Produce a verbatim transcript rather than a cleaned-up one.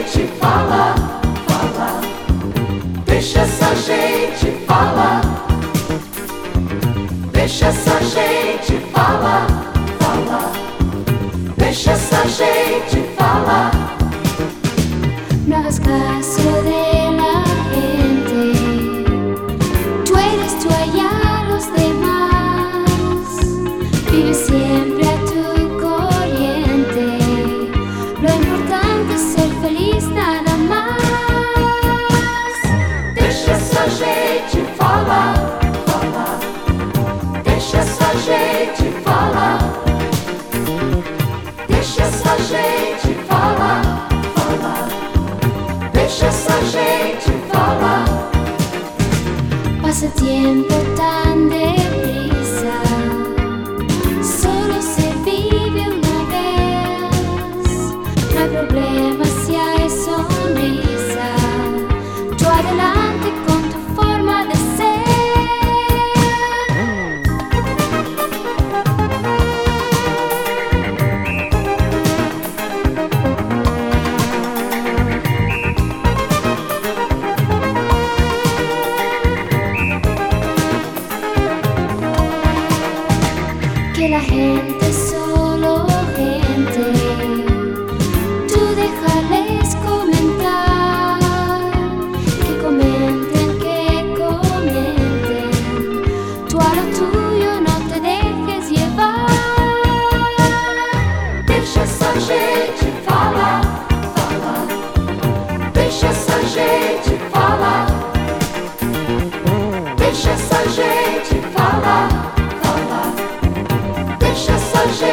gente falar, falar. Deixa essa gente falar. Deixa essa gente falar, falar. Deixa essa gente falar. No hagas caso de la gente. Tú eres tú allá los demás. Vive siempre a tu corriente. Lo importante es ser feliz nada más. Deixa essa gente falar, falar. Deixa essa gente falar. Deixa essa gente falar, falar. Deixa essa gente falar. Pasa tiempo tan deprisa. Solo se vive una vez. No hay problema si hay sonrisa. Tú adelante con tu forma de ser. Que la gente es solo gente. Tú déjales comentar. Que comenten, que comenten. Tú a lo tuyo no te dejes llevar. Deixa essa gente falar, falar. Deixa essa gente falar. Deixa essa gente falar, falar. Deixa essa gente